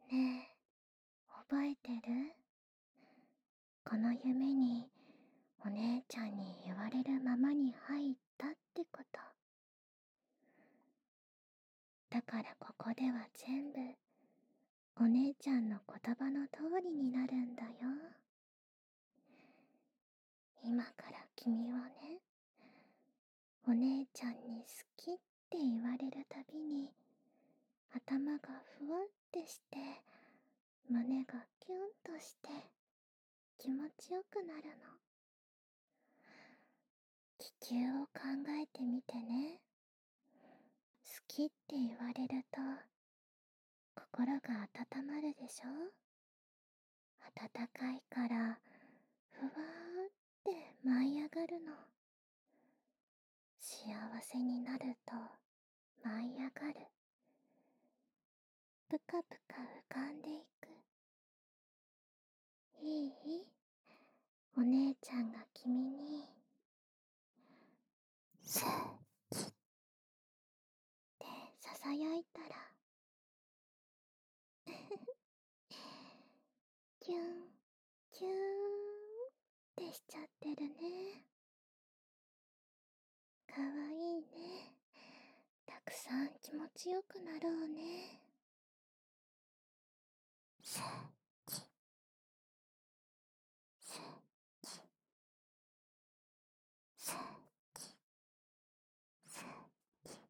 ねえ、覚えてる？この夢にお姉ちゃんに言われるままに入ったってこと。だからここでは全部お姉ちゃんの言葉の通りになるんだよ。今から君はね、お姉ちゃんに好きって言われるたびに頭がふわってして胸がキュンとして気持ちよくなるの。気球を考えてみてね。好きって言われると心が温まるでしょ。温かいからふわーって舞い上がるの。幸せになると舞い上がる。ぷかぷか浮かんでいく。いい？お姉ちゃんが君に好きってささやいたらキュンキューンってしちゃってるね。かわいいね。たくさん気持ちよくなろうね。好き、好き、好き、好き。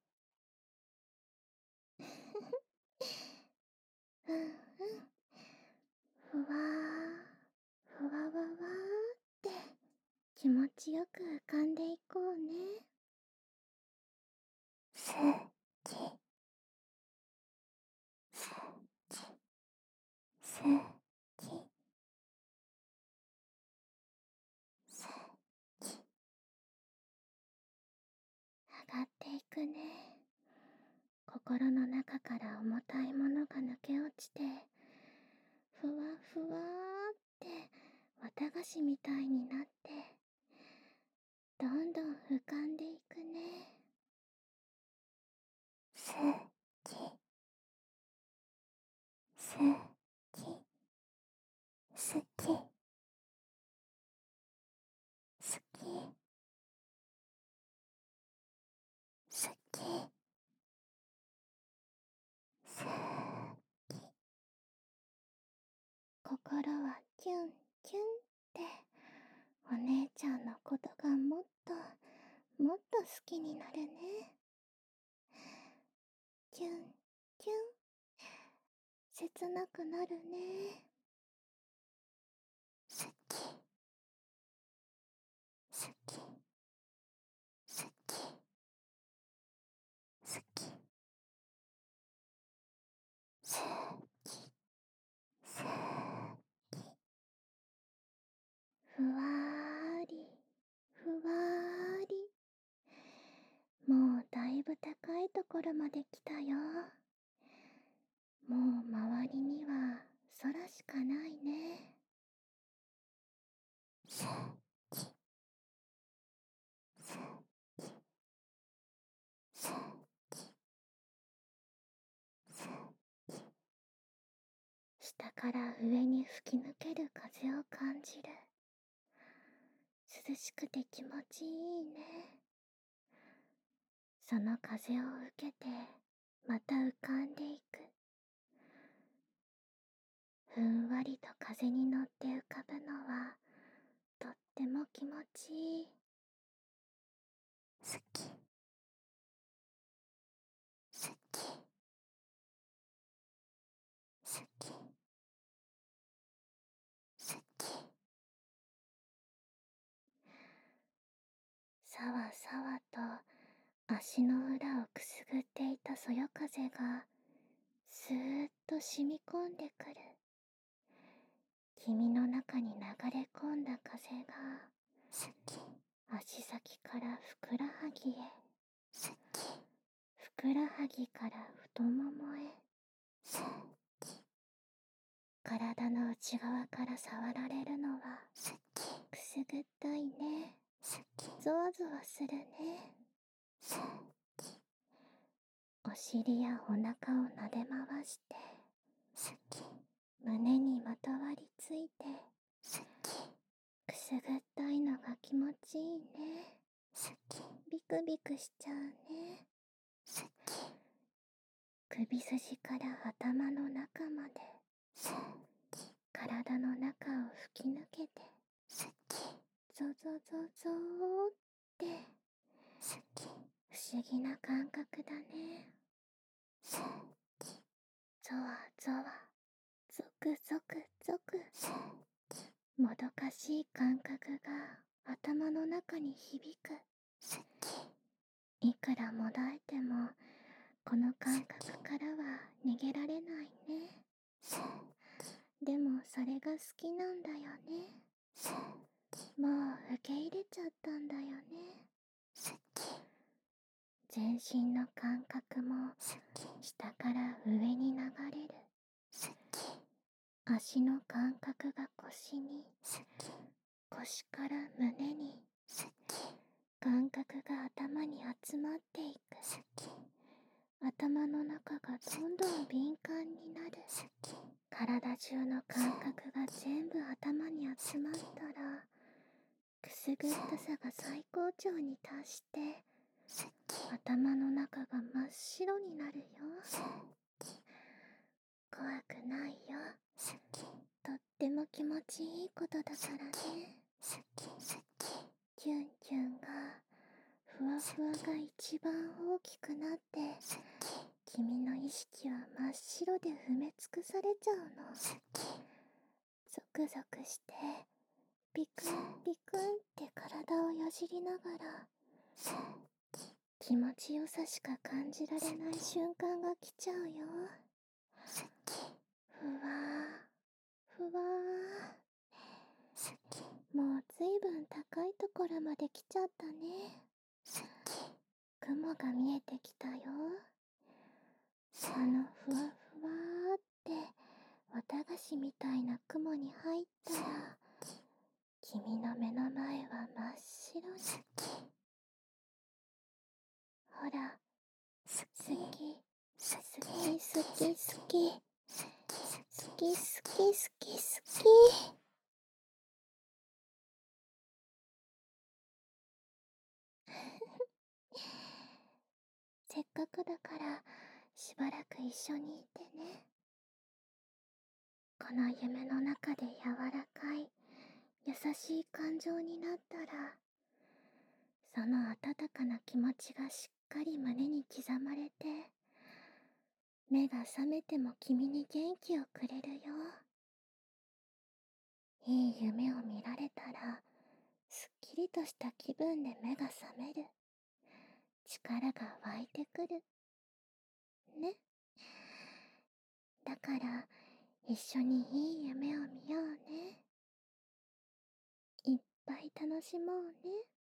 うんうん。ふわー、ふわわわーって気持ちよく浮かんでいこうね。好き、好き、好き、好き。上がっていくね。心の中から重たいものが抜け落ちて、ふわふわーって綿菓子みたいになって、どんどん浮かんでいくね。好き、好き、好き、好き、好き、好き。心はキュンキュンってお姉ちゃんのことがもっともっと好きになるね。キュンキュン、切なくなるね。好き、好き、好き、好き、好き、好き。ふわーり、ふわーり。もうだいぶ高いところまで来たよ。もう周りには空しかないね。好き、好き、好き、好き。下から上に吹き抜ける風を感じる。涼しくて気持ちいいね。その風を受けてまた浮かんでいく。ふんわりと風に乗って浮かぶのはとっても気持ちいい。好き、好き、好き、好き。さわさわと足の裏をくすぐっていたそよ風がスーッと染み込んでくる。君の中に流れ込んだ風が好き。足先からふくらはぎへ、好き。ふくらはぎから太ももへ、好き。体の内側から触られるのは好き。くすぐったいね。好き。ゾワゾワするね。好き。お尻やお腹を撫で回して好き。胸にまとわりついて好き。くすぐったいのが気持ちいいね。好き。ビクビクしちゃうね。好き。首筋から頭の中まで好き。体の中を吹き抜けて好き。ゾゾゾゾーって好き。不思議な感覚だね。好き。ゾワゾワ、ゾクゾクゾク。好き。もどかしい感覚が頭の中に響く。好き。いくらもだえてもこの感覚からは逃げられないね。でもそれが好きなんだよね。もう受け入れちゃったんだよね。全身の感覚も下から上に流れる。足の感覚が腰に、腰から胸に、感覚が頭に集まっていく。頭の中がどんどん敏感になる。体中の感覚が全部頭に集まったら、くすぐったさが最高潮に達して、頭の中が真っ白になるよ。怖くないよ。とっても気持ちいいことだからね。キュンキュンが、ふわふわが一番大きくなって、君の意識は真っ白で埋め尽くされちゃうの。ゾクゾクして、ビクンビクンって体をよじりながら、気持ちよさしか感じられない瞬間が来ちゃうよ。ふわー、ふわー。もうずいぶん高いところまで来ちゃったね。雲が見えてきたよ。あのふわふわーって綿菓子みたいな雲に入ったら、君の目の前は真っ白に。ほら、好き、好き、好き、好き、好き、好き、好き、好き、好き。せっかくだからしばらく一緒にいてね。この夢の中で柔らかい優しい感情になったら、その温かな気持ちがしっかり胸に刻まれて、目が覚めても君に元気をくれるよ。いい夢を見られたら、すっきりとした気分で目が覚める。力が湧いてくる。ね。だから、一緒にいい夢を見ようね。いっぱい楽しもうね。